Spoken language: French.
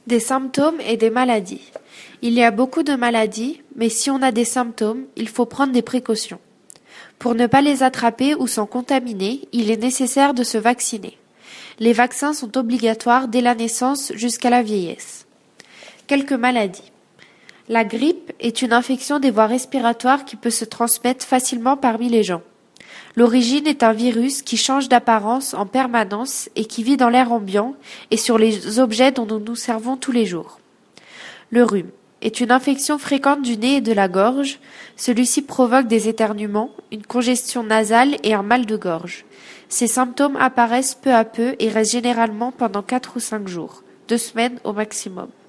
Des symptômes et des maladies. Il y a beaucoup de maladies, mais si on a des symptômes, il faut prendre des précautions. Pour ne pas les attraper ou s'en contaminer, il est nécessaire de se vacciner. Les vaccins sont obligatoires dès la naissance jusqu'à la vieillesse. Quelques maladies. La grippe est une infection des voies respiratoires qui peut se transmettre facilement parmi les gens. L'origine est un virus qui change d'apparence en permanence et qui vit dans l'air ambiant et sur les objets dont nous nous servons tous les jours. Le rhume est une infection fréquente du nez et de la gorge. Celui-ci provoque des éternuements, une congestion nasale et un mal de gorge. Ces symptômes apparaissent peu à peu et restent généralement pendant 4 ou 5 jours, 2 semaines au maximum.